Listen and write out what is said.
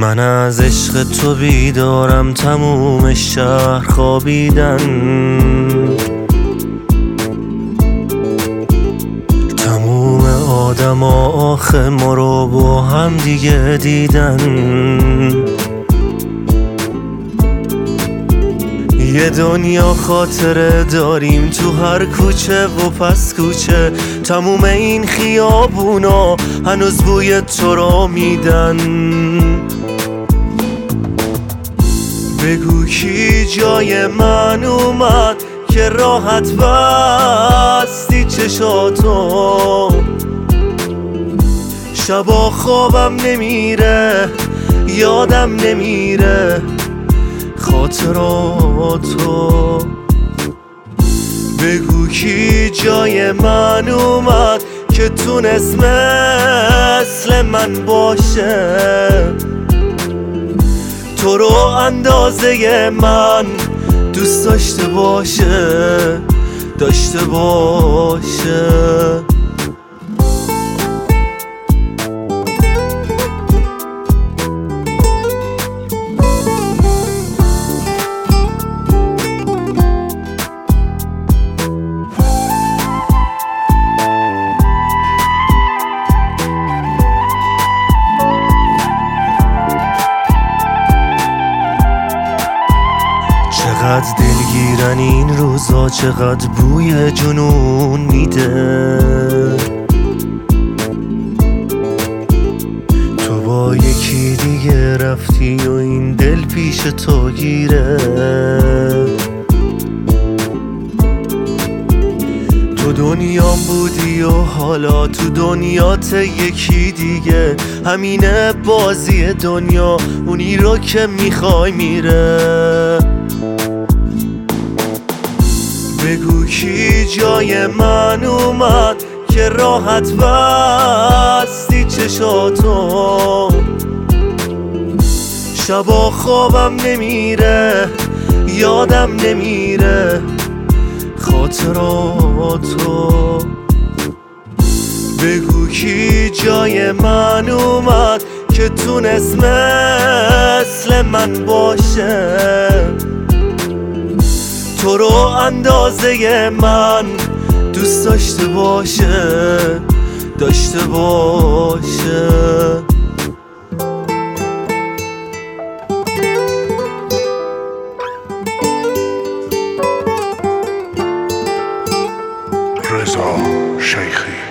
من از عشق تو بیدارم، تموم شهر خوابیدن، تموم آدم آخه ما رو با هم دیگه دیدن. یه دنیا خاطره داریم تو هر کوچه و پس کوچه، تموم این خیابونا هنوز بوی تو رو میدن. بگو کی جای من اومد که راحت بستی چشاتو، شبا خوابم نمیره، یادم نمیره خاطراتو. بگو کی جای من اومد که تونست مثل من باشه، تو رو اندازه من دوست داشته باشه، داشته باشه. چقدر دلگیرن این روزا، چقدر بوی جنون میده. تو با یکی دیگه رفتی و این دل پیش تو گیره. تو دنیام بودی و حالا تو دنیات یکی دیگه، همینه بازی دنیا، اونی رو که میخوای میره. بگو کی جای من اومد که راحت بستی چشاتو، شبا خوابم نمیره، یادم نمیره خاطراتو. بگو کی جای من اومد که تونست مثل من باشه، تو رو اندازه من دوست داشته باشه، داشته باشه. رضا شیخی.